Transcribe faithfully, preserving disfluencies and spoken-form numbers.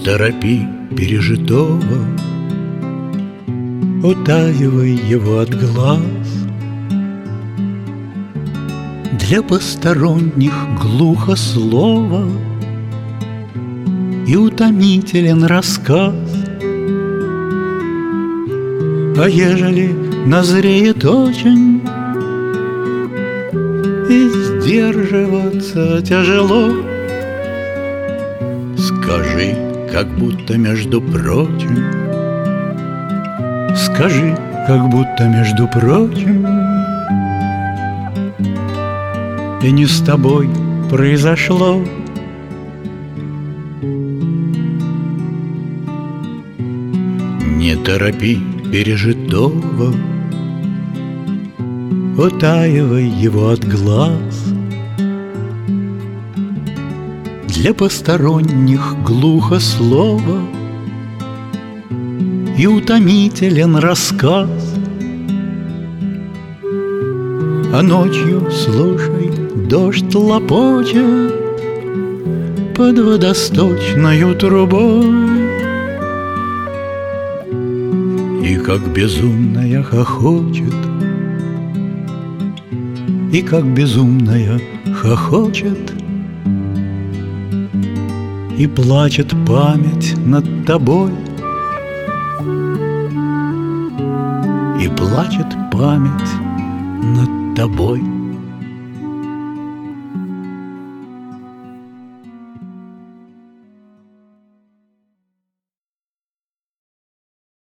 торопи пережитого, утаивай его от глаз. Для посторонних глухо слово и утомителен рассказ. А ежели назреет очень и сдерживаться тяжело, скажи, как будто между прочим, скажи, как будто между прочим, и не с тобой произошло. Не торопи пережитого, утаивай его от глаз. Для посторонних глухо слово и утомителен рассказ. А ночью, слушай, дождь лопочет под водосточною трубой, и как безумная хохочет, и как безумная хохочет, и плачет память над тобой, и плачет память над тобой.